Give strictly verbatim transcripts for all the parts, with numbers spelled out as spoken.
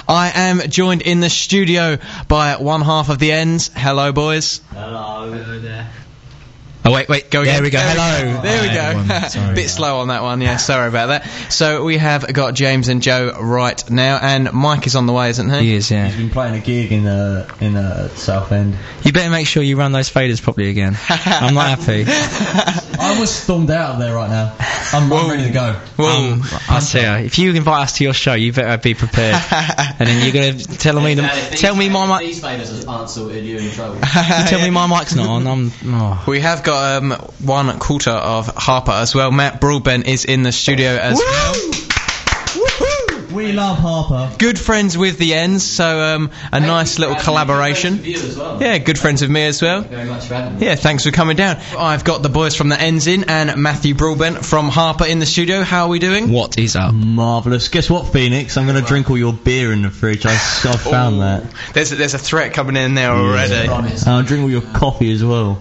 I am joined in the studio by one half of the Ends. Hello, boys. Hello. Hello there. Oh, wait, wait, go again. There we go, hello. There we go. Bit slow on that one, yeah, sorry about that. So we have got James and Joe right now, and Mike is on the way, isn't he? He is, yeah. He's been playing a gig in uh, in uh, Southend. You better make sure you run those faders properly again. I'm not happy. I almost stormed out of there right now. I'm, I'm ready to go. Um, I tell you, if you invite us to your show, you better be prepared. And then you're going to tell me, the, tell me my mic. These faders aren't sorted, you're in trouble. Tell me my mic's not on. I'm. Oh. We have got um, one quarter of Harper as well. Matt Broadbent is in the studio as Woo! well. Woohoo! We love Harper. Good friends with the Ends, so um, a hey, nice little collaboration. Good friends with you as well. Yeah, good friends with me as well. Thank you very much for having me. Yeah, thanks for coming down. I've got the boys from the Ends in and Matthew Broadbent from Harper in the studio. How are we doing? What is up? Marvellous. Guess what, Phoenix? I'm going to wow. drink all your beer in the fridge. I, I found that. There's a, there's a threat coming in there already. Yeah. I'll drink all your coffee as well.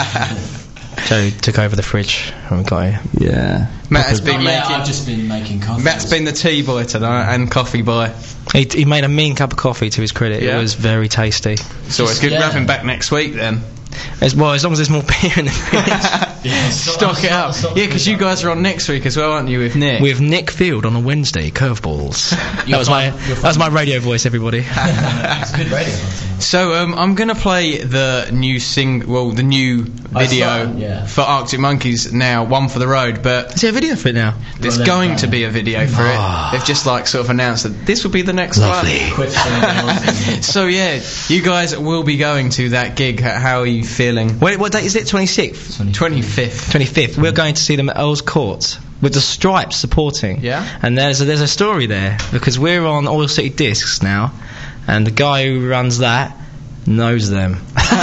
Joe took over the fridge and we got here. Yeah. Matt has been oh, yeah, making. I've just been making coffee. Matt's been the tea boy tonight and coffee boy. He, he made a mean cup of coffee to his credit. Yeah. It was very tasty. So it's good yeah. to have him back next week then. As well, as long as there's more beer in the fridge. Yeah, stock it up. Yeah, because you guys are on next week as well, aren't you, with Nick? With Nick Field on a Wednesday, curveballs. that was my that was my radio voice, everybody. It's good radio. So um, I'm gonna play the new sing, well, the new video fun, yeah. for Arctic Monkeys now, One for the Road. But is there a video for it now? There's well, going to be a video for oh. it. They've just like sort of announced that this will be the next Lovely. one. So yeah, you guys will be going to that gig. How are you feeling? Wait, what date is it? twenty-sixth? twenty-fifth. twenty-fifth. We're going to see them at Earl's Court with the Stripes supporting. Yeah. And there's a, there's a story there because we're on Oil City Discs now, and the guy who runs that knows them.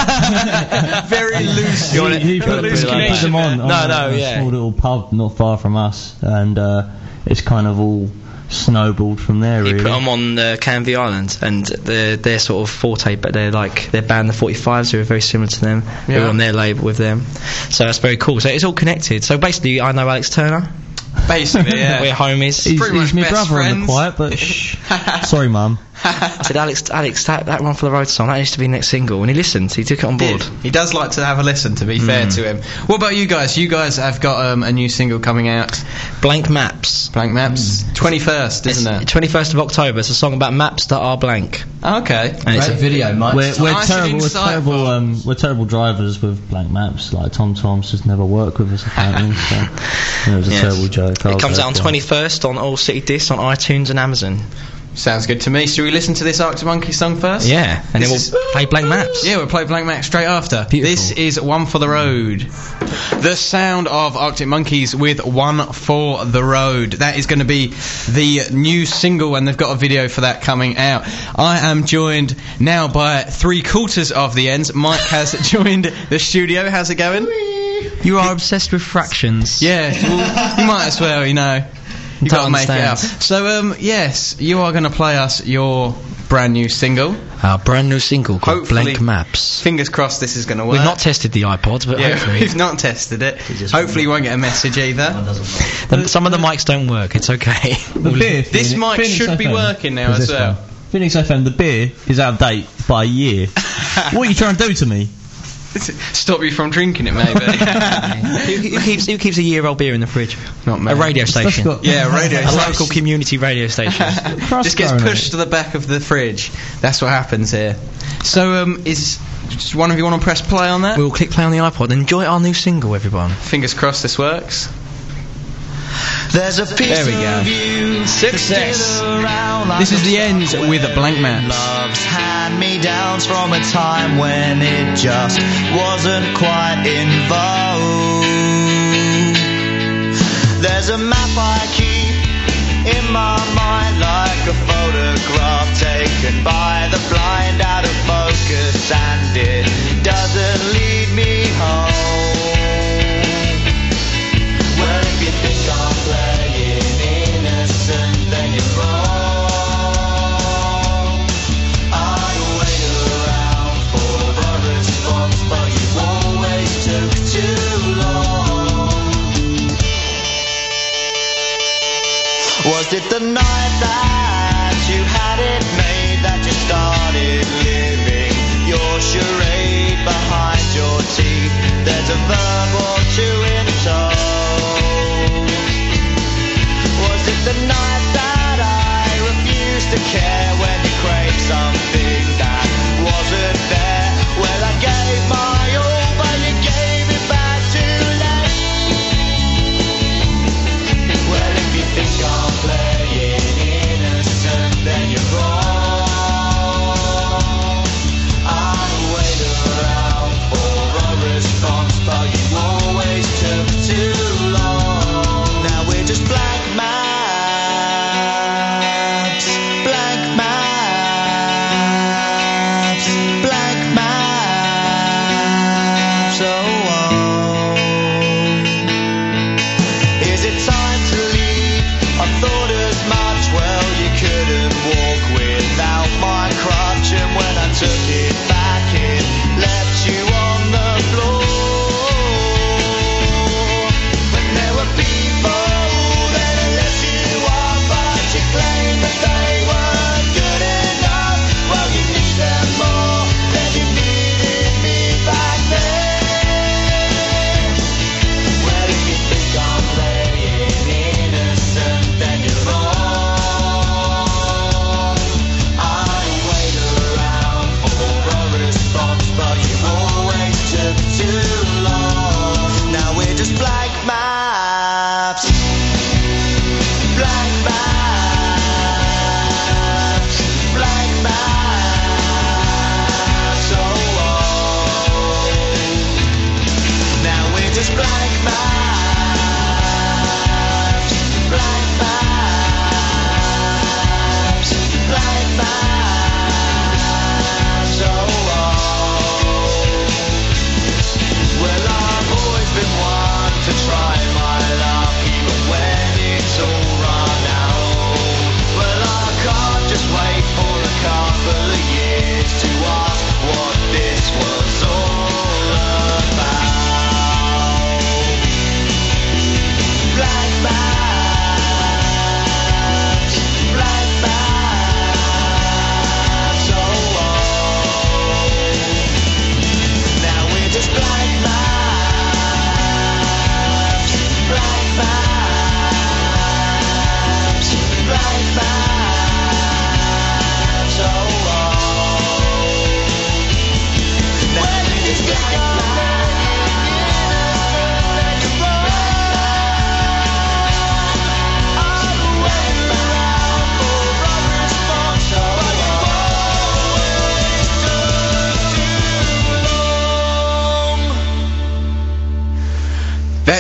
Very loose. You he, he put, loose put, put them on. No, on no, a, yeah. A small little pub not far from us, and uh, it's kind of all snowballed from there. He really. put them on uh, Canvey Island, and they're, they're sort of forte, but they're like they're band the forty-fives who are very similar to them. Yeah. We're on their label with them, so that's very cool. So it's all connected. So basically, I know Alex Turner. Basically, yeah. We're homies. He's, Pretty he's much my best brother friends. on the quiet, but shh. Sorry, Mum. I said, Alex, Alex, that, that One for the Road song, that used to be next single. And he listened, he took it on board. Did. He does like to have a listen, to be mm. fair to him. What about you guys? You guys have got um, a new single coming out. Blank Maps. Blank Maps. Mm. twenty-first, isn't it's it? twenty-first of October. It's a song about maps that are blank. Oh, okay. And Great it's a video, Mike. We're, we're nice terrible. We're terrible. Um, we're terrible drivers with blank maps. Like Tom Tom's just never worked with us apparently. So it was a yes. terrible joke. It comes out on twenty-first on All City Discs on iTunes and Amazon. Sounds good to me. Should we listen to this Arctic Monkey song first? Yeah, and this then we'll play Blank Maps. Yeah, we'll play Blank Maps straight after. Beautiful. This is One for the Road. The sound of Arctic Monkeys with One for the Road. That is going to be the new single, and they've got a video for that coming out. I am joined now by three quarters of the Ends. Mike has joined the studio. How's it going? You are obsessed with fractions. Yeah, well, you might as well, you know. You got to make it up. So, um, yes, you are going to play us your brand new single. Our brand new single called Hopefully, Blank Maps. Fingers crossed this is going to work. We've not tested the iPods, but yeah, hopefully. we've not tested it. Hopefully you won't get a message either. the, some of the mics don't work, it's okay. The beer, this Phoenix, mic Phoenix should F M. be working now as well. One. Phoenix F M, the beer is out of date by a year. What are you trying to do to me? Stop you from drinking it, maybe. who, who, keeps, who keeps a year-old beer in the fridge? Not me. A radio station. Yeah, a radio a station. local community radio station. Just gets pushed to the back of the fridge. That's what happens here. So, um, is just one of you want to press play on that? We'll click play on the iPod. Enjoy our new single, everyone. Fingers crossed this works. There's a piece there we go. Of you Success. Like this is the Ends with Blank Maps. Love's hand-me-downs from a time when it just wasn't quite in vogue. There's a map I keep in my mind like a photograph taken by the blind out of focus, and it doesn't lead me home. Well, if you think I'm playing innocent, then you're wrong. I wait around for a response, but you always took too long. Was it the night that you had it made?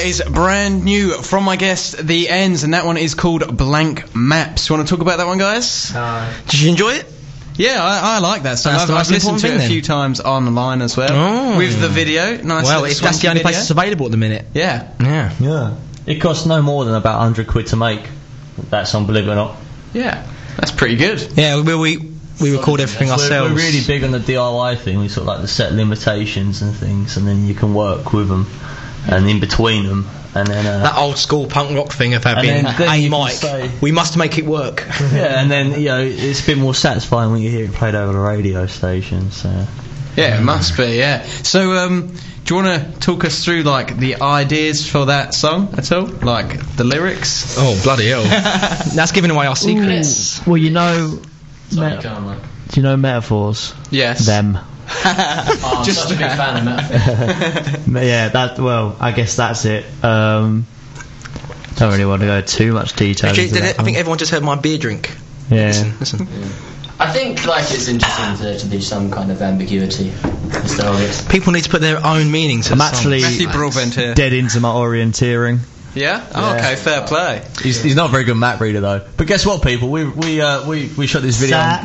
That is brand new from my guest, The Ends, and that one is called Blank Maps. You want to talk about that one, guys? Uh, Did you enjoy it? Yeah, I, I like that song. That's I've, the I've most listened to it important a thing few times online as well. Oh. With the video. Nice Well, little if that's the swanky only place video. it's available at the minute. Yeah. Yeah. Yeah. It costs no more than about one hundred quid to make that song, believe it or not. Yeah. That's pretty good. Yeah, we we, we record everything We're, ourselves. we're really big on the D I Y thing. We sort of like the set limitations and things, and then you can work with them, and in between them, and then uh, That old school punk rock thing of having And then- then a you can mic. say- We must make it work. yeah, and then you know it's a bit more satisfying when you hear it played over the radio station. So Yeah, it must be, yeah. So, um, do you want to talk us through, like, the ideas for that song at all? Like, the lyrics? Oh, bloody hell. That's giving away our secrets. well, you know, Sorry, me- go on, man. do you know metaphors? Yes. Them. Oh, I'm Just such a big fan of Metaphor. Yeah, that. Well, I guess that's it. Um, don't really want to go too much detail. Actually, into did that it, I think one. everyone just heard my beer drink. Yeah. Listen, listen. I think like it's interesting to, to be some kind of ambiguity. Is there always? People need to put their own meaning to I'm the actually Matthew Broadbent here. dead into my orienteering. Yeah? Oh, Yeah. okay, fair play. He's, he's not a very good map reader though. But guess what, people? We we uh, we we shot this video on,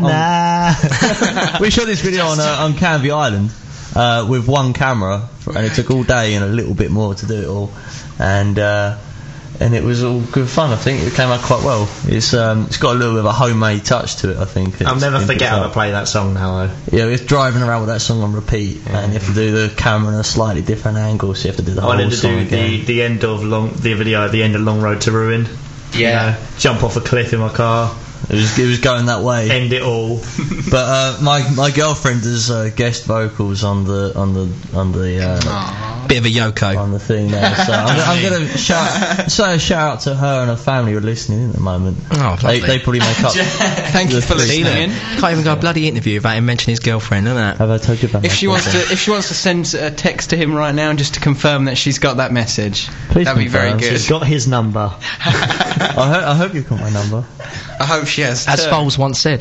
on we shot this video on uh, on Canvey Island uh, with one camera, and it took all day and a little bit more to do it all, and uh, and it was all good fun. I think it came out quite well. It's um it's got a little bit of a homemade touch to it. I think. I'll It's never been forget picked how up. to play that song now though. Yeah, we're driving around with that song on repeat, and you have to do the camera in a slightly different angle, so you have to do the I whole wanted to song do again. the, the end of long the video at the end of Long Road to Ruin. Yeah. You know, jump off a cliff in my car, It was it was going that way. end it all. But uh, my my girlfriend does uh, guest vocals on the on the on the uh, Bit of a Yoko. on the thing there. So I'm, I'm gonna shout say a shout out to her and her family who are listening in at the moment. Oh, They lovely. they probably make up. Thank you for See listening in. Can't even go a bloody interview without him mentioning his girlfriend, isn't that? Have I told you about If my she wants to, girlfriend? if she wants to send a text to him right now and just to confirm that she's got that message, Please that'd be very confirm. good. She's got his number. I, ho- I hope you've got my number. I hope she has. As too. Foles once said.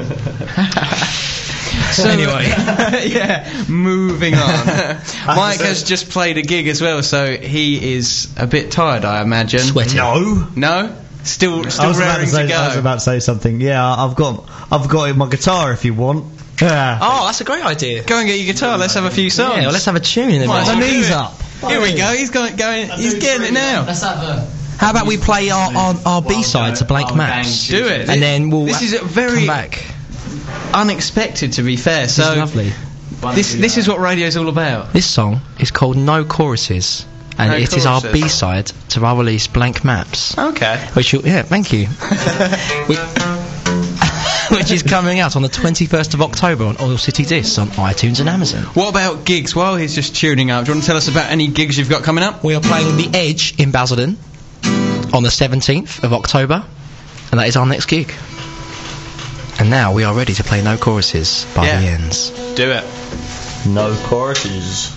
So, Anyway. yeah, moving on. Mike has just played a gig as well, so he is a bit tired, I imagine. Sweating. No. No? Still, I still was, about to raring say, to go. I was about to say something. Yeah, I've got I've got my guitar if you want. Yeah. Oh, that's a great idea. Go and get your guitar. Let's have a few songs. Yeah, well, let's have a tune in a Might as minute. well do knees it. up. Here we go. He's going. going he's getting it now. Let's have a. How about we play our, our, our B-side to Blank Maps? Do it. And then we'll This is a come very back. unexpected, to be fair. So This is lovely. This this is what radio's all about. This song is called No Choruses. And No it is our Choruses. B-side to our release Blank Maps. Okay. Which, you- yeah, thank you. which, which is coming out on the twenty-first of October on Oil City Discs on iTunes and Amazon. What about gigs? While he's just tuning up, do you want to tell us about any gigs you've got coming up? We are playing The Edge in Basildon on the seventeenth of October, and that is our next gig. And now we are ready to play No Choruses by Yeah. The Ends. Do it. No choruses.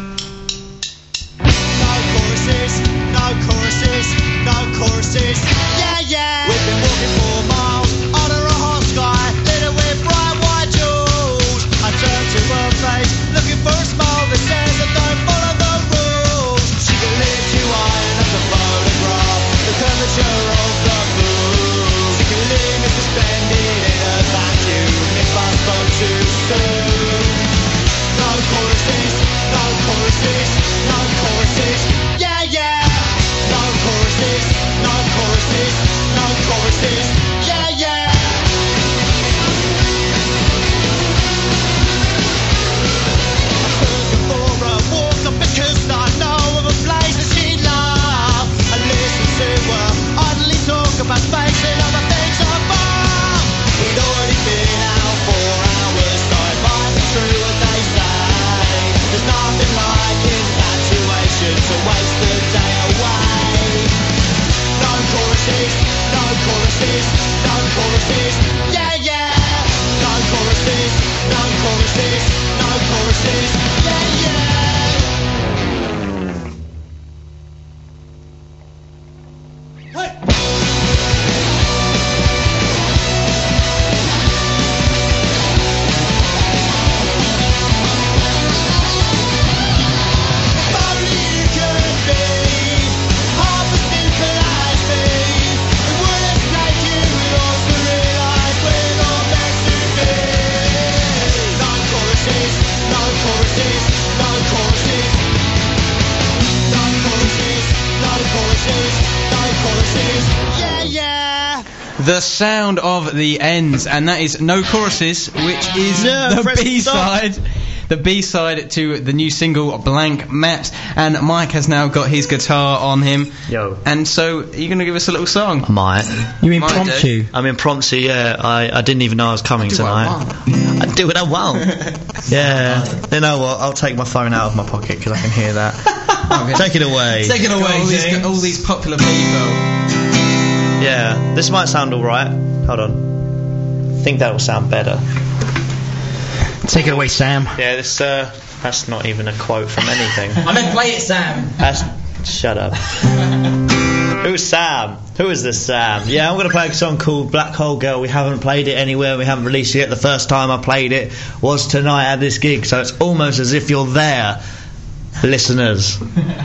No choruses, no choruses, no choruses. Yeah, yeah. We've been walking for miles under a hot sky, lit with bright white jewels. I turn to her face, looking for a smile that says I don't follow the rules. She can lift you high as a photograph, the curvature of the moon. She can leave me suspended in a vacuum if I spoke too soon. No choruses, no choruses, no choruses, yeah, yeah. No choruses, no choruses, no choruses, yeah, yeah. Looking for a walk up because I know of a place that she'd love. I listen to her idly talk about space and other things above. We'd already been out for hours, so it might be true what they say. There's nothing like infatuation to waste the day away. No choruses, no choruses, no choruses, yeah, yeah. No choruses, no choruses, no choruses, yeah, yeah. If only you could be The Sound of the Ends, and that is No Choruses, which is No, the press B-side. The B-side to the new single Blank Maps, and Mike has now got his guitar on him. Yo. And so, are you going to give us a little song? I might. You mean Might impromptu? I'm impromptu, yeah. I, I didn't even know I was coming Do what I tonight. I do what I want. Yeah. You know what? I'll take my phone out of my pocket because I can hear that. Take it away. Take it Got away, all, these, James. all these popular people. Yeah. This might sound alright. Hold on. I think that will sound better. Take it away, Sam. Yeah, this, uh, that's not even a quote from anything. I meant play it, Sam. That's, shut up. Who's Sam? Who is this Sam? Yeah, I'm going to play a song called Black Hole Girl. We haven't played it anywhere. We haven't released it yet. The first time I played it was tonight at this gig, so it's almost as if you're there, listeners.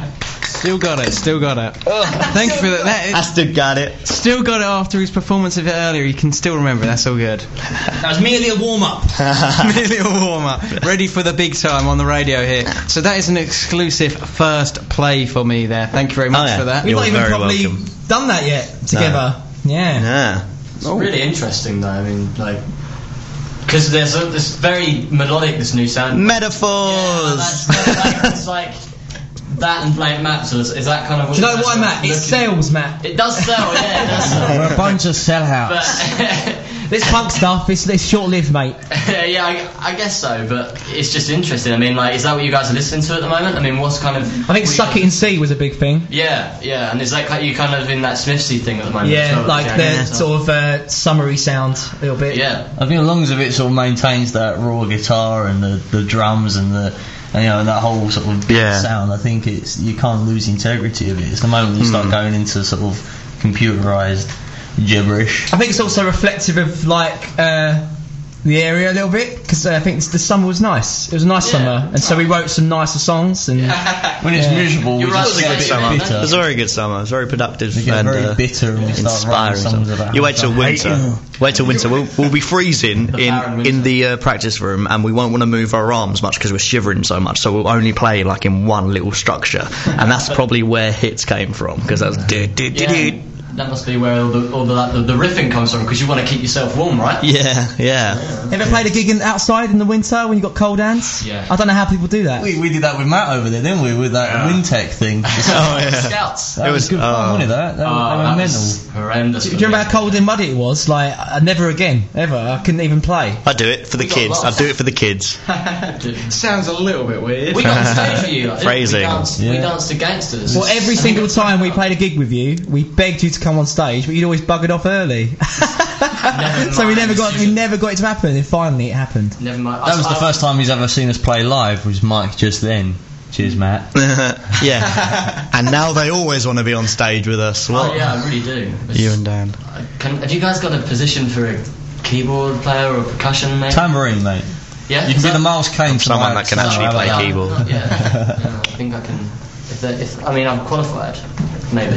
Still got it, still got it. Thank you for that. that I still got it. still got it after his performance of it earlier. You can still remember it, that's all good. That was merely a warm-up. Merely a warm-up. Ready for the big time on the radio here. So that is an exclusive first play for me there. Thank you very much Oh, yeah. for that. We've You're not even very probably welcome. done that yet together. Yeah. Yeah. It's really interesting though. I mean, like, because there's a, this very melodic, this new sound. Metaphors. That's, that's like, it's like that and Blank Maps. Is, is that kind of? What Do you know that's what, Matt? It looking- sells, Matt. It does sell, yeah, it does sell. We're a bunch of sellouts. But This punk stuff, it's, it's short-lived, mate. yeah, I, I guess so. But it's just interesting. I mean, like, is that what you guys are listening to at the moment? I mean, what's kind of? I think Suck It and See was a big thing. Yeah, yeah. And is that kind you kind of in that Smithsy thing at the moment? as Yeah, well, like yeah, the yeah. sort of uh, summery sound a little bit. Yeah. I think as long as it sort of maintains that raw guitar and the, the drums and the and, you know, and that whole sort of Yeah. sound, I think it's you can't lose the integrity of it. It's the moment you start going into sort of computerized gibberish. I think it's also reflective of like uh, the area a little bit because uh, I think the summer was nice. It was a nice Yeah. summer, and so we wrote some nicer songs. And When it's Yeah. miserable, we You're right, just it was get a a good bit summer. bitter. It was a very good summer. It was very productive We get and very uh, bitter and we start writing inspiring. songs stuff. about You how wait till much I hate winter. you. Wait till winter. We'll, we'll be freezing The in barren winter. in the uh, practice room, and we won't want to move our arms much because we're shivering so much. So we'll only play like in one little structure, and that's probably where hits came from because that's do do do Yeah. do. That must be where all the all the, like, the, the riffing comes from because you want to keep yourself warm, right? Yeah, yeah. ever played a gig in, outside in the winter when you got cold hands? Yeah. I don't know how people do that. We, we did that with Matt over there, didn't we? With that Wintech thing. Oh yeah. Scouts. That It was, was- good fun, oh. wasn't it? That, that, Oh, that that was mental. was horrendous. Do you remember how cold and muddy it was? Like, I never again, ever. I couldn't even play. I do it for the We got kids. I lost. do it for the kids. Sounds a little bit weird. We got on stage with you. Like, Phrasing. We danced, we Yeah. danced to Gangsters. Well, every single time we played a gig with you, we begged you to come on stage, but you'd always buggered off early. so we mind. never got we never got it to happen, and finally it happened. Never mind. That was the I- first time he's ever seen us play live, was Mike just then. Cheers, Matt. Yeah. And now they always want to be on stage with us. Oh What? yeah, I really do. It's- You and Dan. Can, have you guys got a position for a keyboard player or percussion, maybe? Tambourine, mate. Yeah. You can is be that- the Miles Kane to Someone my that can Sam, actually how about play that? keyboard. Not yet. Yeah, I think I can. If, there- if I mean, I'm qualified. Maybe.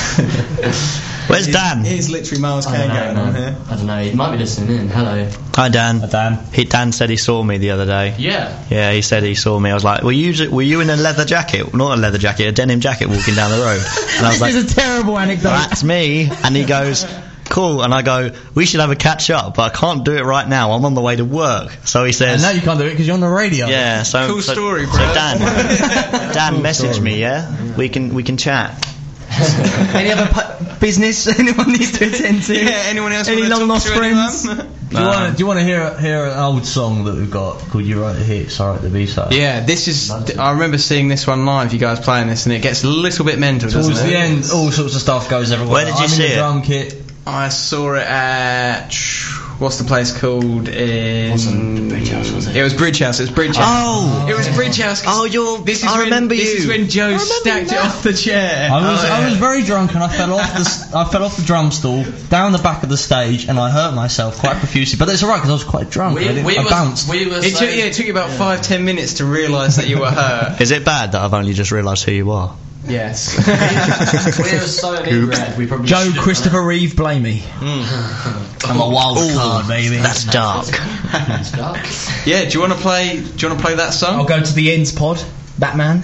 Where's Dan? Here's literally Miles I Kane don't know, going on man. here. I don't know. He might be listening in. Hello. Hi Dan. Hi, Dan. He, Dan said he saw me the other day. Yeah. Yeah, he said he saw me. I was like, were you were you in a leather jacket? Not a leather jacket, a denim jacket walking down the road. And I was like, This is a terrible anecdote. that's me. And he goes, cool. And I go, we should have a catch up, but I can't do it right now. I'm on the way to work. So he says, And now you can't do it because you're on the radio. yeah. So Cool so, story, so bro. Dan, Dan, message me. Yeah, we can we can chat. Any other pu- business anyone needs to attend to? Yeah, anyone else Any wanna long talk lost to friends? anyone? Do you want to do you want to hear hear an old song that we've got called "You Write the Hits"? All right, the B side. Yeah, this is. I remember seeing this one live. You guys playing this, and it gets a little bit mental, doesn't Towards it? the end, all sorts of stuff goes everywhere. Where did you I'm see in it? the drum kit. I saw it at what's the place called in? Wasn't Bridge House, was it? It was Bridge House. It was Bridge House. Oh. It was Bridge House. 'cause Oh, you're. This is I when, remember This you. is when Joe stacked it off the chair. I was Oh, I yeah. was very drunk and I fell off the s- I fell off the drum stool down the back of the stage and I hurt myself quite profusely. But it's alright because I was quite drunk. We, I, didn't, we, I were, bounced. we were. It so, took, yeah, it took you about five, ten minutes to realise that you were hurt. Is it bad that I've only just realised who you are? Yes. we were so inebriated. We probably Joe should have Christopher done Reeve, blame me. I'm a wild card, baby. That's dark. it. It's dark. Yeah. Do you want to play? Do you want to play that song? I'll go to the ends pod, Batman.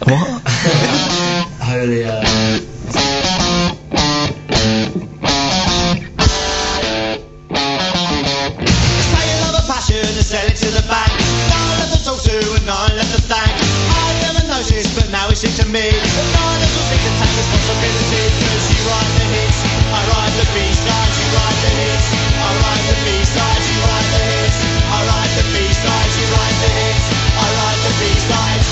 What? Holy. Uh, passion and sell it to the bank. Nine left to talk to and nine left to thank. I never noticed, but now it's into me. And nine left to think and take responsibility. Cause you write the hits, I write the B-sides, you write the hits. I write the B-sides, you write the hits. I write the B-sides, you write the hits. I write the B-sides.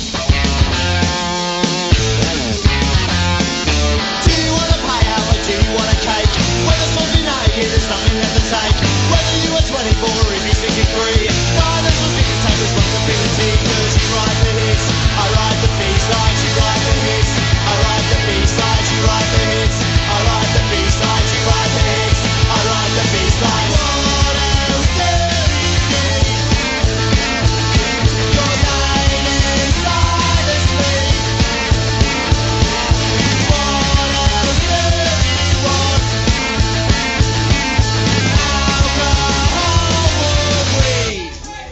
Do you want a payout or do you want a cake? When the sun's been out of here, there's nothing left to take. Whether you are twenty-four or if you're sixty-three, nine left to think and take responsibility. Cause you write the hits, I write the B-sides, you write the hits. I write the B-sides, you write the hits. I write the B-sides, you write the hits. I write the B-sides. What else do you need? Your name inside a sleep. What else do you want? Alcohol or weed?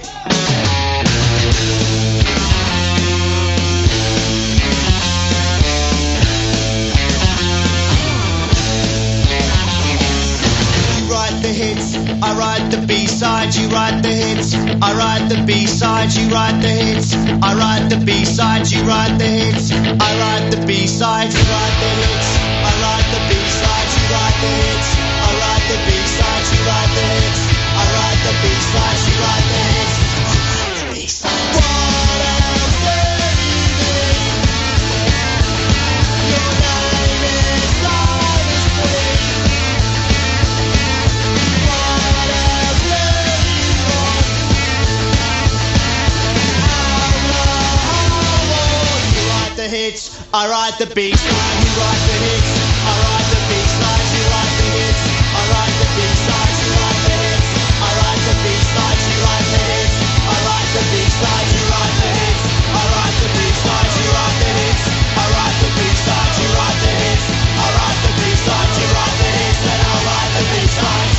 You write the hits, I write the B-sides, you write the hits. I write the B-sides, you write the hits. I write the B-sides, you write the hits. I write the B-sides, you write the hits. I write the B-sides, you write the hits. I write the B-sides, you write the hits. I write the B-sides, you write the hits. What else do you need? Your name inside a sleep. What else do you want? Alcohol. You write the hits, I write the B-side. You write the hits, I write the B-sides. You write the hits, I write the B-sides. You write the hits, I write the B-sides. You write the hits, I write the B-sides. You write the hits, I write the B-sides. You write the hits, I write the B-sides. You write the hits, I write the B-sides. You write the hits, and I write the B-sides.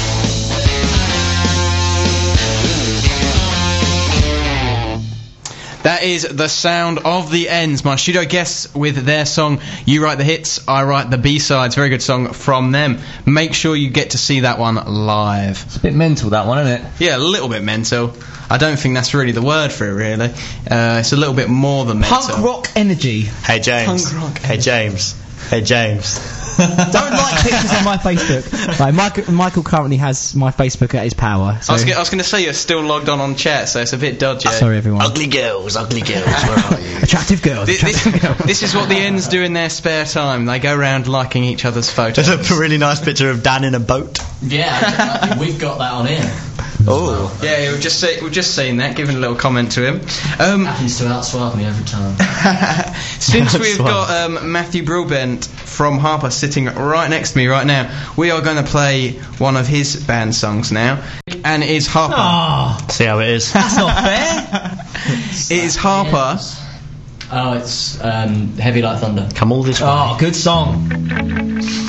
That is the sound of the Ends, my studio guests with their song You Write the Hits, I Write the B-Sides. Very good song from them. Make sure you get to see that one live. It's a bit mental, that one, isn't it? Yeah, a little bit mental. I don't think that's really the word for it, really. Uh, it's a little bit more than mental. Punk rock energy. Hey James. Punk rock. Hey James. Hey James. Don't like pictures on my Facebook. Right, Michael, Michael currently has my Facebook at his power. So. I was, g- I was going to say you're still logged on on chat, so it's a bit dodgy. Sorry, everyone. Ugly girls, ugly girls, where are you? Attractive girls. This, attractive girls. this, this is what the Ends do in their spare time. They go around liking each other's photos. There's a really nice picture of Dan in a boat. Yeah, we've got that on here. Oh. Yeah, we've just see, we've just seen that. Giving a little comment to him. Um, Happens to outswap me every time. since we've got um, Matthew Broadbent from Harper sitting right next to me right now, we are going to play one of his band songs now, and it is Harper. Oh, See how it is. that's not fair. It is Harper. Oh, it's um, Heavy Like Thunder. Come all this way. Oh, good song.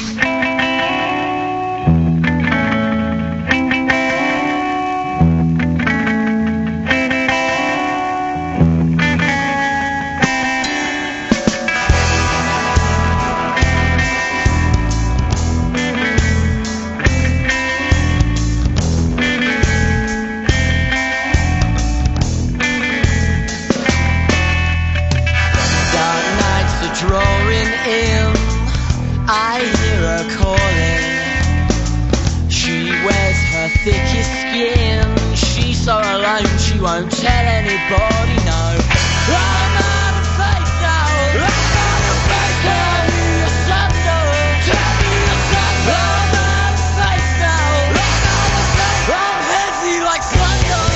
Drawing in, I hear her calling. She wears her thickest skin. She's so alone, she won't tell anybody, no. I'm out of face now. I'm out of face now. Your son knows. Tell me your son knows. I'm out of face now. I'm out of face. I'm heavy like thunder.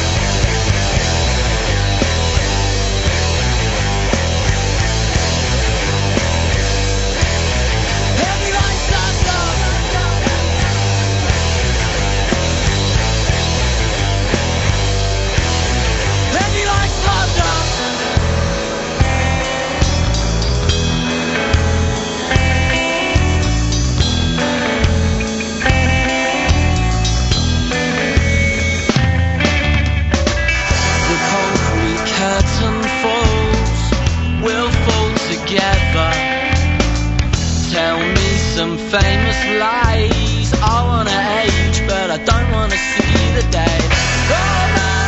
Heavy like thunder. Heavy like thunder. The concrete curtain falls, we'll fall together. Tell me some famous lies. I wanna age, but I don't wanna see the day. Oh, no.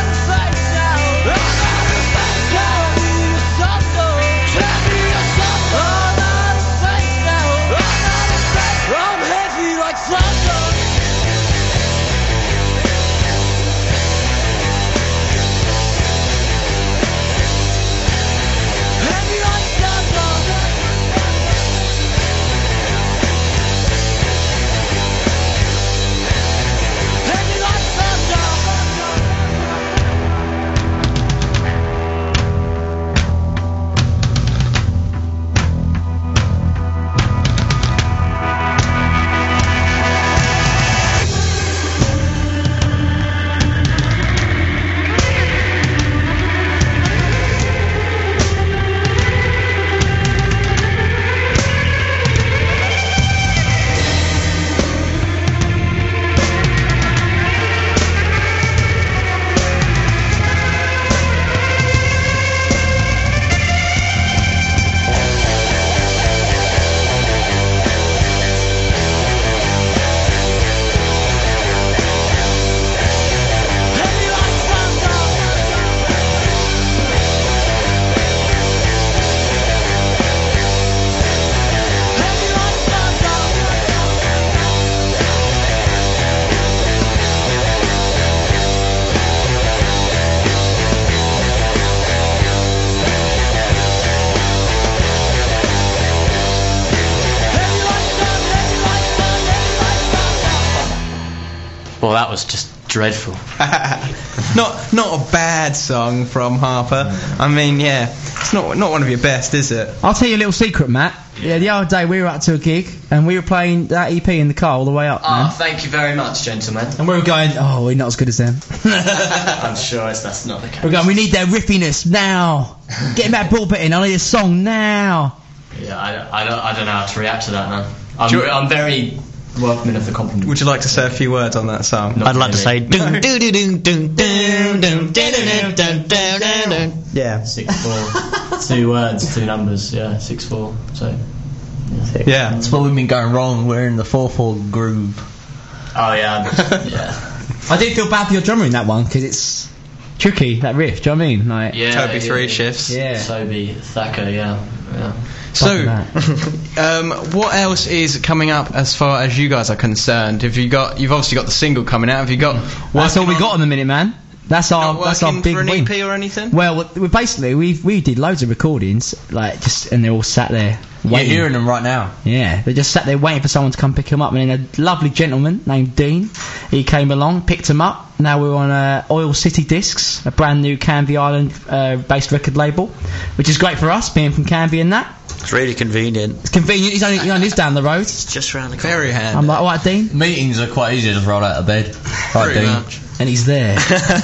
was just dreadful. not not a bad song from Harper. I mean, yeah, it's not not one of your best, is it? I'll tell you a little secret, Matt. Yeah, the other day we were out to a gig and we were playing that E P in the car all the way up, Ah, man. thank you very much, gentlemen. And we were going, oh, we're not as good as them. I'm sure it's, that's not the case. We're going, we need their riffiness now. Get Matt Pulpit in, I need a song now. Yeah, I, I, don't, I don't know how to react to that now. I'm, Do you- I'm very welcoming of the compliment. Would you like to say a few words on that song? I'd like to say. No. Dun, dun, dun, dun, dun, dun, dun, dun, dun, dun, dun, dun. Yeah. Six four, two words, two numbers. Yeah, six four. So. Yeah. That's what we've been going wrong. We're in the four four groove. Oh yeah, I'm- yeah. I did feel bad for your drummer in that one because it's tricky, that riff, do you know what I mean? Like, Yeah. Toby yeah, three yeah. shifts. Yeah. Sobe, Thacker, yeah, yeah. So, Fucking um, what else is coming up as far as you guys are concerned? Have you got? You've obviously got the single coming out. Have you got? That's all we working got on- on the minute, man. That's our Not that's our working big for an win. E P or anything? Well, we basically we we did loads of recordings, like just, and they're all sat there You're waiting. hearing them right now. Yeah, they just sat there waiting for someone to come pick them up, and then a lovely gentleman named Dean, he came along, picked them up. Now we're on uh, Oil City Discs, a brand new Canvey Island uh, based record label, which is great for us, being from Canvey and that. It's really convenient. It's convenient. He's only, he only lives down the road. It's just round the corner. Very handy. I'm like, all right, Dean, Meetings are quite easy to roll out of bed. Right, Pretty Dean. much. and he's there.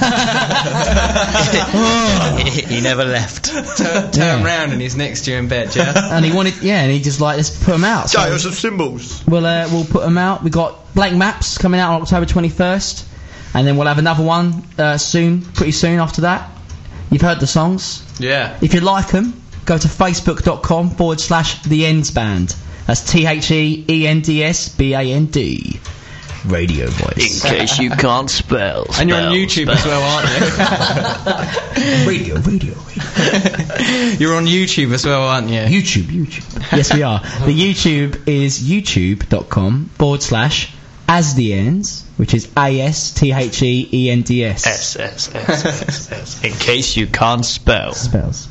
he, he never left. Turn, turn Yeah. round and he's next to you in bed, yeah? And he wanted, yeah, and he just like, let's put them out. So some symbols. we'll uh, we'll put them out. We got Blank Maps coming out on October twenty-first, and then we'll have another one uh, soon, pretty soon after that. You've heard the songs. Yeah. If you like them, go to facebook.com forward slash the Ends Band. That's T H E E N D S B A N D. Radio voice. In case you can't spell. And you're on spell, YouTube spell. as well, aren't radio, radio, radio. you? You're on YouTube as well, aren't you? YouTube, YouTube. Yes, we are. The YouTube is youtube.com forward slash as the ends, which is A S T H E E N D S. S, S, S, S, S. In case you can't spell. Spells.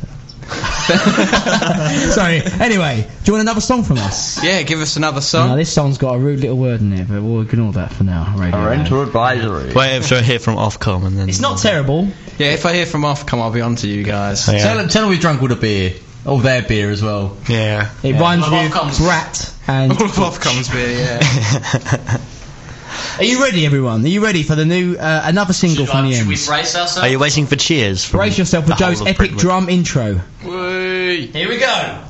Sorry. Anyway, do you want another song from us? Yeah, give us another No, song. this song's got a rude little word in it, but we'll ignore that for now. Radio. Parental advisory. Wait until I hear from Ofcom and then. It's not terrible. Yeah, if I hear from Ofcom, I'll be on to you guys. Yeah. Tell them, tell them we drank all the beer. All their beer as well. Yeah. It rhymes Well, with Ofcom's- brat and. All of Ofcom's beer, yeah. Are you ready, everyone? Are you ready for the new uh, another single Should, from I- the should we Ends? brace ourselves? Are you waiting for cheers? From Brace yourself the for Joe's whole of epic Brentwood? drum intro. Whee. Here we go.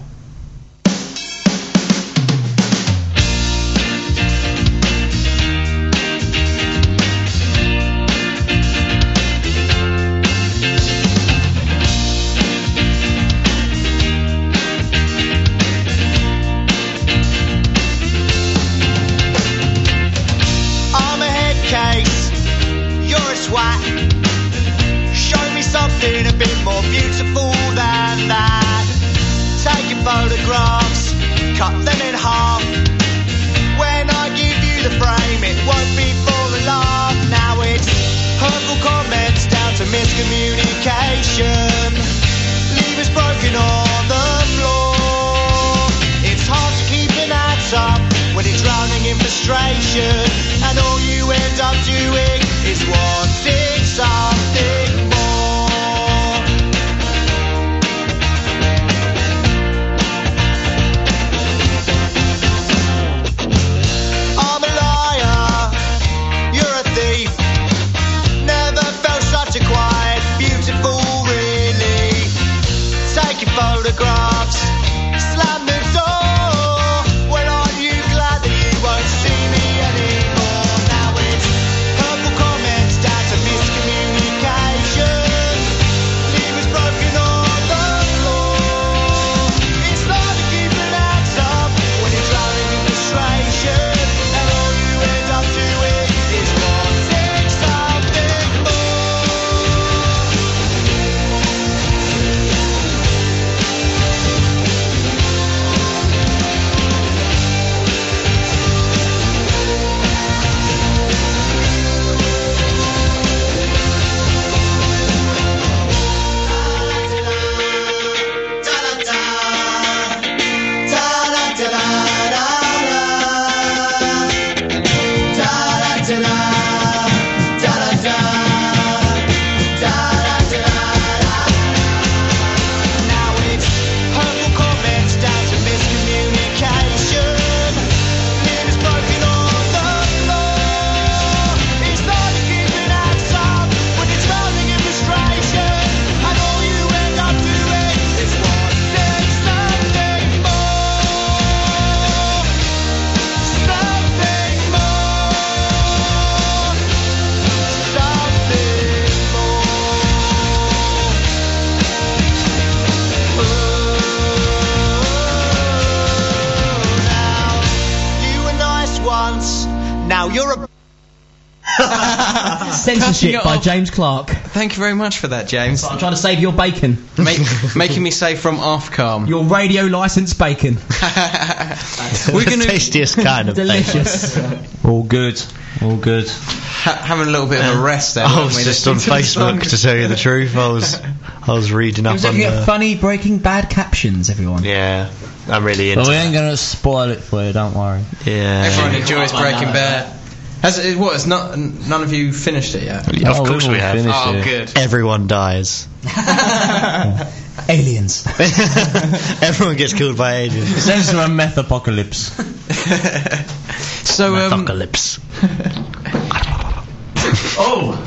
I'm a head case, you're a swat. Show me something a bit more beautiful than that. Take your photographs, cut them in half. When I give you the frame, it won't be for a laugh. Now it's hurtful comments down to miscommunication. Leave us broken on the floor. It's hard to keep an act up when you're drowning in frustration, and all you end up doing is wanting something more. I'm a liar, you're a thief. Never felt such a quiet, beautiful, really. Take your photographs, slam the door. Well, aren't you glad that you won't see me anymore? Now it's purple Censorship it by off. James Clark. Thank you very much for that, James. I'm trying to save your bacon. Make, making me say from Ofcom. Your radio licensed bacon. We're going to tastiest kind of Delicious. All good. All good. ha- having a little bit of a rest there. I weren't was we, just on listening to the Facebook song? to tell you the truth. I was, I was reading He up was on looking at the. funny Breaking Bad captions, everyone. Yeah, I'm really into. But we that. ain't gonna spoil it for you, don't worry. Yeah. Everyone enjoys Breaking Bad. Has it, what? Has not, none of you finished it yet? Yeah, Oh, of course we we will have. finish Oh, it. good. Everyone dies. Aliens. Everyone gets killed by aliens. It sounds like a meth apocalypse. So, um, Apocalypse. oh,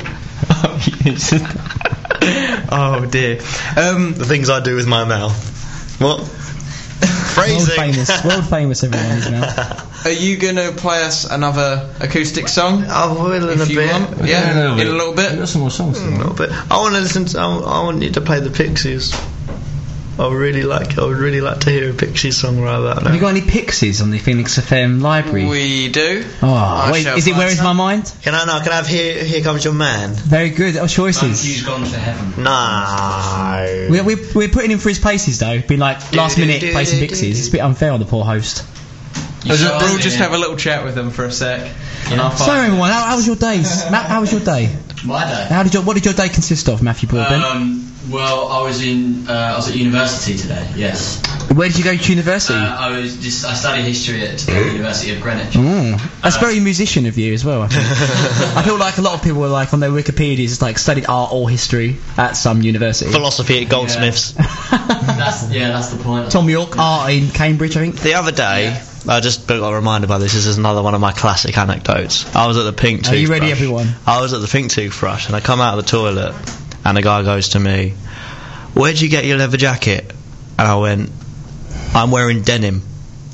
oh dear. Um, The things I do with my mouth. What? World Phrasing. famous. World famous, everyone is now. are you gonna play us another acoustic song? I will in If a you bit. want? Yeah, in a little We bit. got some more songs. A little bit. I want to listen to. I, I want you to play the Pixies. I would really like. I would really like to hear a Pixies song right about Have you now. got any Pixies on the Phoenix F M library? We do. oh, I wait, shall is it find Where Is some. My Mind? Can I? No. Can I have Here? Here Comes Your Man. Very good. Oh, choices. You've gone to heaven. No. We're, we're, we're putting him for his places though. Been like last minute do, play some do, Pixies. do. It's a bit unfair on the poor host. We'll show us just in have it. a little chat with them for a sec. And I'll So find everyone, how, how was your days? Matt, how was your day? My day. How did your what did your day consist of, Matthew Broadbent? Um, well, I was in. Uh, I was at university today. Yes. Where did you go to university? Uh, I was just. I studied history at the University of Greenwich. Mm. That's uh, very musician of you as well. I, think. I feel like a lot of people are like on their Wikipedias, it's like studied art or history at some university. Philosophy at Goldsmiths. That's yeah. That's the point. Tom York, art in Cambridge, I think. The other day, I just got reminded by this. This is another one of my classic anecdotes. I was at the Pink Are Toothbrush. you ready, everyone? I was at the Pink Toothbrush, and I come out of the toilet, and the guy goes to me, "Where'd you get your leather jacket?" And I went, "I'm wearing denim."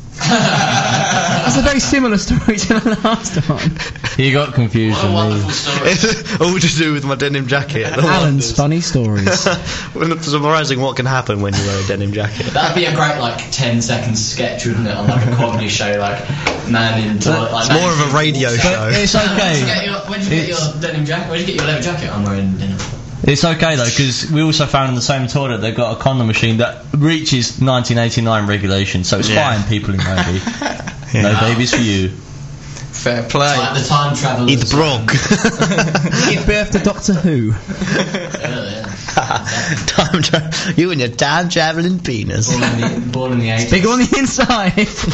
That's a very similar story to the last one. You got confused What a with wonderful me. story. It's all to do with my denim jacket. Alan's funny stories. Well, it's surprising what can happen when you wear a denim jacket. That'd be a great like ten second sketch, wouldn't it, on like a comedy show, like man in toilet. Like, It's man more in of a radio toilet. show. It's Where'd you okay. get your, where'd you get your denim jacket? Where'd you get your leather jacket? I'm wearing denim. It's okay though, because we also found in the same toilet they've got a condom machine that reaches nineteen eighty-nine regulation, so it's Yeah. fine, people in Navy. No babies for you. Fair play. Like the time travel. Eat Brock. Give birth to Doctor Who. Time tra- you and your time traveling penis. Born in the, born in the eighties. Bigger on the inside.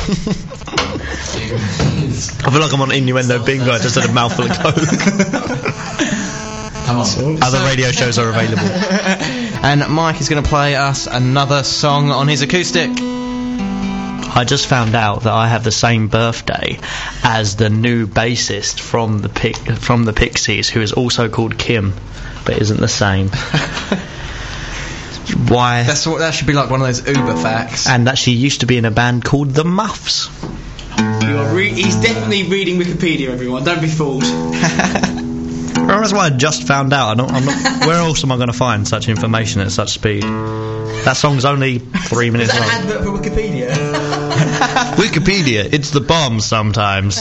I feel like I'm on innuendo bingo. I just had a mouthful of coke. Come on. Other radio shows are available. And Mike is going to play us another song on his acoustic. I just found out that I have the same birthday as the new bassist from the Pic- from the Pixies, who is also called Kim, but isn't the same. Why? That's what, that should be like one of those Uber facts. And that she used to be in a band called The Muffs. You are re- he's definitely reading Wikipedia, everyone. Don't be fooled. Well, that's why I just found out. I don't, I'm not, where else am I going to find such information at such speed? That song's only three minutes long. advert for Wikipedia? Wikipedia, it's the bomb sometimes.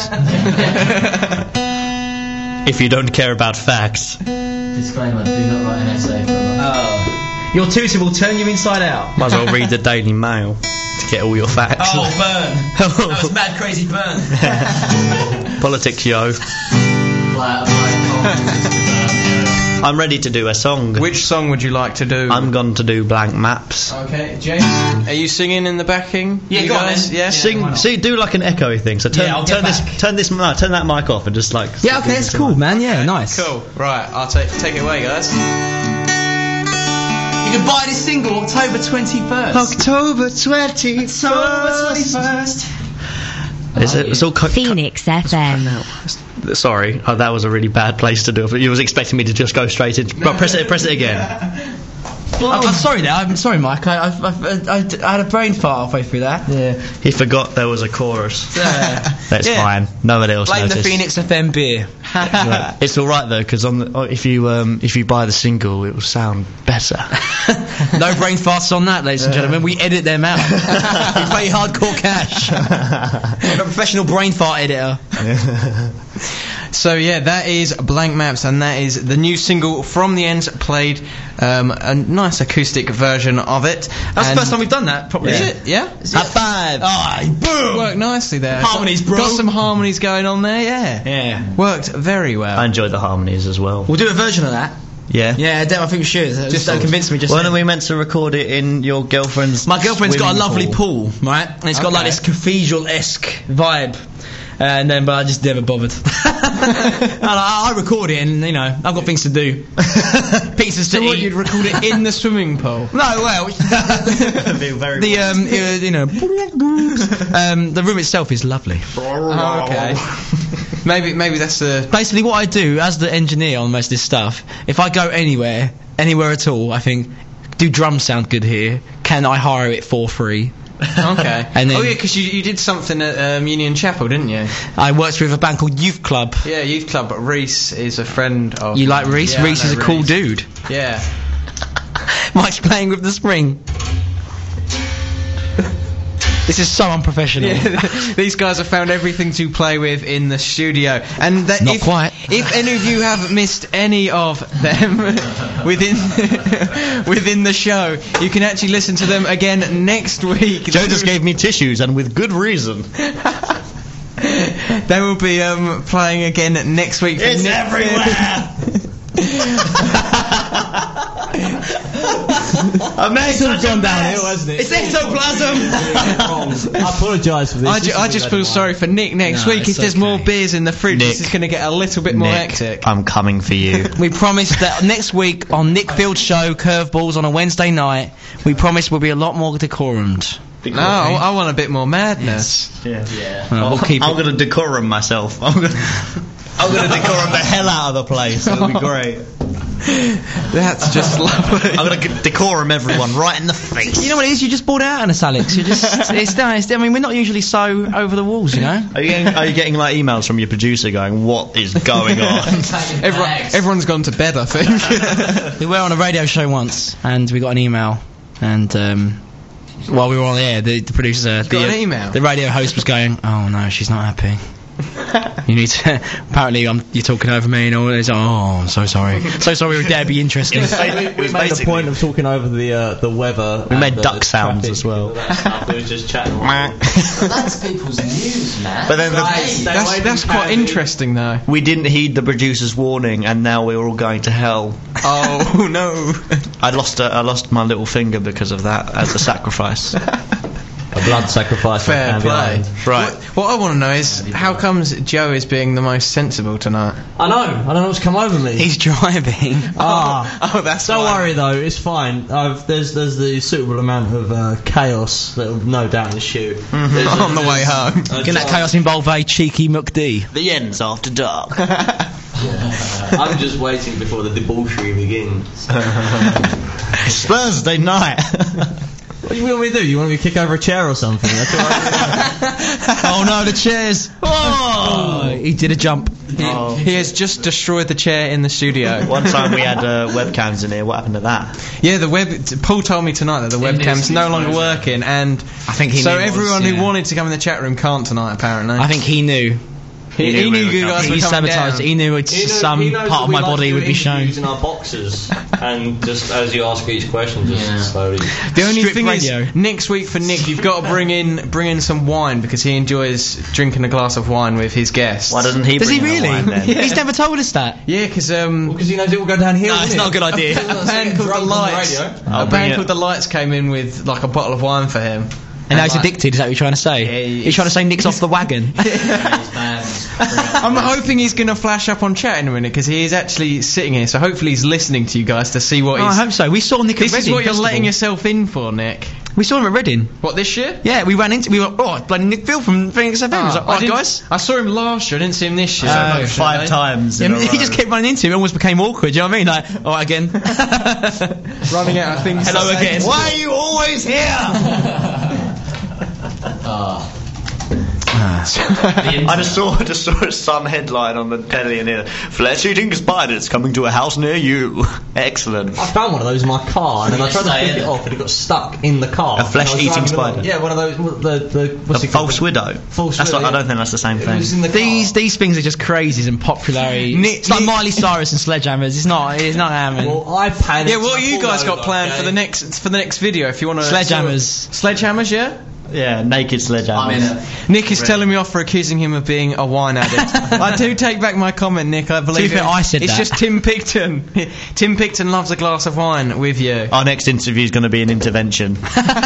If you don't care about facts. Disclaimer: do not write an essay for a Oh. Your tutor will turn you inside out. Might as well read the Daily Mail to get all your facts. Oh, burn. That was mad crazy burn. Politics, yo. Flat, flat, I'm ready to do a song. Which song would you like to do? I'm going to do Blank Maps. Okay, James, are you singing in the backing? Yeah, you go on guys? then. Yeah. Sing, see, do like an echoey thing. So turn, Yeah, I'll get turn this, back. turn this, no, turn that mic off and just like. Yeah, okay, that's cool, man. Yeah, nice. Cool. Right, I'll take take it away, guys. You can buy this single October twenty-first. October twenty. October twenty-first. Is it? It's all co- Phoenix F M. co- Sorry, oh, that was a really bad place to do it. You was expecting me to just go straight in. Right, press it, press it again. I'm, I'm sorry there. I'm sorry, Mike. I, I, I, I, I had a brain fart halfway through that. Yeah. He forgot there was a chorus. Yeah. That's Yeah. fine. Nobody else Blame the noticed. Phoenix F M beer. Right. It's all right though, because on the, oh, if you um, if you buy the single, it will sound better. No brain farts on that, ladies and gentlemen. We edit them out. We pay hardcore cash. We're a professional brain fart editor. So yeah, that is Blank Maps, and that is the new single from the Ends. Played um, a nice acoustic version of it. That's the first time we've done that properly. Is it? Yeah. High five. Oh, boom! Worked nicely there. Harmonies, got, bro. Got some harmonies going on there. Yeah. Yeah. Worked very well. I enjoyed the harmonies as well. We'll do a version of that. Yeah. Yeah, I think we should. Just don't convince me. Just When then. are we meant to record it in your girlfriend's? My girlfriend's got a swimming lovely pool? pool, right? And it's got like Okay. this cathedral-esque vibe. And then, but I just never bothered. And I, I record it, and you know, I've got things to do. Pizzas to So what, eat. you'd record it in the swimming pool? No, well, very the um, uh, you know, um, the room itself is lovely. Oh, okay. maybe maybe that's the. Basically, what I do as the engineer on most of this stuff, if I go anywhere, anywhere at all, I think, do drums sound good here? Can I hire it for free? Okay. And then- oh yeah, because you, you did something at um, Union Chapel, didn't you? I worked with a band called Youth Club. Yeah, youth club. But Reese is a friend of. You like Reese? Yeah, I Reese is a know cool Reese. dude. Yeah. Mike's playing with the spring. This is so unprofessional. Yeah, these guys have found everything to play with in the studio, and that Not if, quite. If any of you have missed any of them within within the show, you can actually listen to them again next week. Joe just gave me tissues, and with good reason. They will be um, playing again next week. for It's Nick- everywhere. Amazing. It's gone downhill, hasn't it? It's ectoplasm! I apologise for this. I, This ju- is I a just bad feel one. sorry for Nick next No, week. If it's there's okay. more beers in the fridge, Nick. this is going to get a little bit more Nick, hectic. I'm coming for you. We promised that next week on Nick Field's show, Curveballs, on a Wednesday night, we promised we'll be a lot more decorumed. No, I, I want a bit more madness. Yeah. Uh, we'll keep I'm it. going to decorum myself. I'm going to I'm going to decorum the hell out of the place. It'll be great. That's just lovely. I'm going to decorum everyone right in the face. You know what it is? You just bought it out on us, Alex. You just, it's nice. I mean, we're not usually so over the walls, you know? Are you getting, are you getting like emails from your producer going, what is going on? Everyone, everyone's gone to bed, I think. We were on a radio show once, and we got an email, and um, while we were on the air, the, the producer, the, got an email? the radio host was going, "Oh no, she's not happy. You need to. Apparently, I'm, you're talking over me, and all this. Oh, I'm so sorry. So sorry, we dare be interesting." It We was made a basically- point of talking over the uh, the weather. We and, made uh, duck the sounds traffic as well. and all that stuff. We were just chatting. That's people's news, man. But then the- Right. That's, that's quite interesting, though. We didn't heed the producer's warning, and now we're all going to hell. Oh no! I lost a, I lost my little finger because of that as a sacrifice. A blood sacrifice. on Fair Canvey play. Island. Right. What, what I want to know is how comes Joe is being the most sensible tonight? I know. I don't know what's come over me. He's driving. Ah. Oh, that's Don't why. worry though, it's fine. I've, there's there's the suitable amount of uh, chaos that will no doubt ensue. There's a- On the way there's home. a Can that job- chaos involve a cheeky McD? The ends after dark. I'm just waiting before the debauchery begins. It's Thursday night. What do you want me to do? You want me to kick over a chair or something? That's all right. Oh no, the chairs! Oh, he did a jump. Oh. He has just destroyed the chair in the studio. One time we had uh, webcams in here. What happened to that? Yeah, the web. Paul told me tonight that the webcam's no longer working, and I think he so knew it was, everyone yeah. who wanted to come in the chat room can't tonight. Apparently, I think he knew. he, he knew you guys were He coming sabotaged. down. He knew it's He knows- some he knows part that of we my like to body do would be shown. interviews in our boxes, and just as you ask each question, just Yeah. slowly. The only Strip thing radio. is, next week for Nick, you've got to bring in bring in some wine because he enjoys drinking a glass of wine with his guests. Why doesn't he Does bring he in the really? wine then? He's never told us that. Yeah, because um, Because he knows it will go downhill. No, it's not a good idea. a band called the Lights. I'll A bring band it. called the Lights came in with like a bottle of wine for him. And now he's like- addicted. Is that what you're trying to say? Yeah, he- You're trying to say Nick's off the wagon. I'm hoping he's going to flash up on chat in a minute because he is actually sitting here. So hopefully he's listening to you guys to see what Oh, I he's. hope so. We saw Nick at This Reading. is what you're Festival. letting yourself in for, Nick. We saw him at Reading. What, this year? Yeah, we ran into. We were. Oh, bloody Nick Field from Phoenix F M. He was like, I alright, didn't- guys. I saw him last year. I didn't see him this year. Uh, Like five times. Yeah, in a he row. just kept running into him. It almost became awkward. Do you know what I mean? Like, all right, again. Running out of things. Hello to say. again. Why are you always here? I just saw just saw some headline on the telly and here, flesh-eating spiders coming to a house near you. Excellent. I found one of those in my car, and then I tried to pick it off, and it got stuck in the car. A flesh-eating spider. Yeah, one of those. The the what's A it called? false widow. False That's widow. not, I yeah. don't think that's the same It thing. was in the These car. these things are just crazies in popularity. Nick- it's like Nick- Miley Cyrus and Sledgehammers. It's not. It's not happening. Well, I panicked. Yeah, what I have you pulled guys got over, planned okay? for the next for the next video? If you want to Sledgehammers. Sledgehammers, yeah. Yeah, naked sledgehammer. I'm in it. Nick is telling me off for accusing him of being a wine addict. I do take back my comment, Nick. I believe fair, it. I said it's that. just Tim Picton. Tim Picton loves a glass of wine with you. Our next interview is going to be an intervention.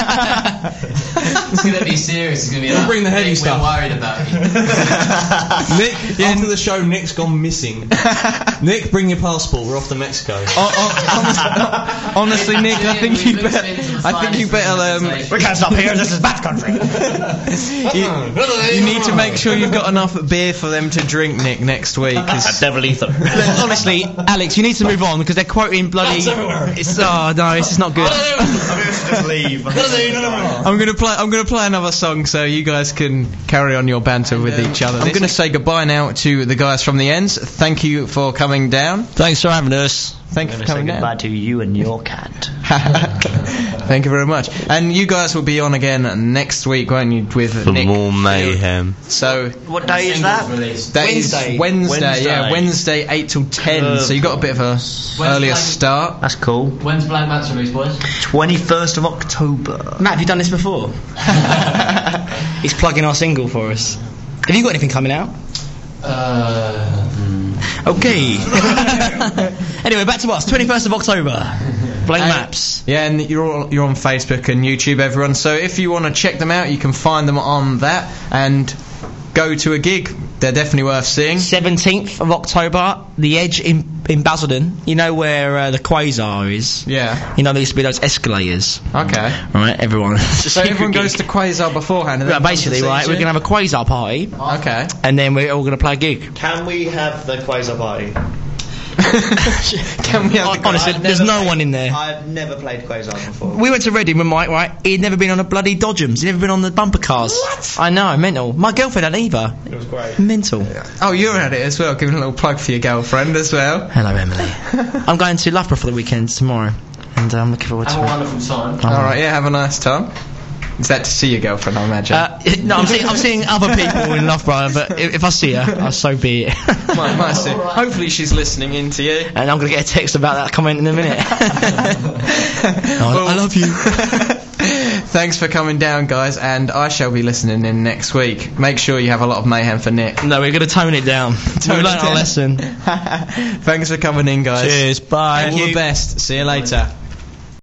It's going to be serious. It's going to be like, bring the heavy we're stuff. worried about you. Nick, after the show, Nick's gone missing. Nick, bring your passport. We're off to Mexico. Oh, oh, honestly, honestly, Nick, I think you better. I think you better. Um, We can't stop here. This is bad country. you, you need to make sure you've got enough beer for them to drink, Nick, next week. 'cause- Devil Ethan. Honestly, Alex, you need to move on because they're quoting bloody. It's, oh no, this is not good. Just leave. I'm gonna play. I'm gonna play another song so you guys can carry on your banter with each other. I'm gonna say goodbye now to the guys from the Ends. Thank you for coming down. Thanks for having us. Thank you I'm for going to say coming goodbye down. to you and your cat. Thank you very much. And you guys will be on again next week, won't you? With For Nick. more mayhem. So What day is that? that is Wednesday. Wednesday. Yeah, Wednesday. Wednesday, eight till ten. Uh, so you got a bit of a earlier like- start. That's cool. When's Black Matt's release, boys? twenty-first of October. Matt, have you done this before? He's plugging our single for us. Have you got anything coming out? Uh, Okay. Anyway, back to us. twenty-first of October. Blank And- Maps. Yeah, and you're all, you're on Facebook and YouTube, everyone. So if you want to check them out, you can find them on that and go to a gig. They're definitely worth seeing. seventeenth of October, The Edge in, in Basildon. You know where uh, the Quasar is? Yeah. You know there used to be those escalators. Okay. Right, everyone. So everyone goes to Quasar beforehand. And Right, then basically, comes to right, see we're you? going to have a Quasar party, Okay. and then we're all going to play a gig. Can we have the Quasar party? Can we have the Honestly, I've there's never no played- one in there. I've never played Quasar before. We went to Reading with Mike, right? He'd never been on a bloody Dodgems. He'd never been on the bumper cars. What? I know, mental. My girlfriend hadn't either. It was great. Mental. Oh, you're at it as well. Giving a little plug for your girlfriend as well. Hello, Emily. I'm going to Loughborough for the weekend tomorrow, and uh, I'm looking forward have to a it. wonderful time. All right. Yeah. Have a nice time. Is that to see your girlfriend? I imagine. Uh, no, I'm seeing, I'm seeing other people in Loughborough, but if, if I see her, uh, so be it. might, might see. Hopefully she's listening in to you. And I'm going to get a text about that comment in a minute. Oh, I love you. Thanks for coming down, guys, and I shall be listening in next week. Make sure you have a lot of mayhem for Nick. No, we're going to tone it down. Tone we it learned our down. lesson. Thanks for coming in, guys. Cheers, bye. All the best. See you later.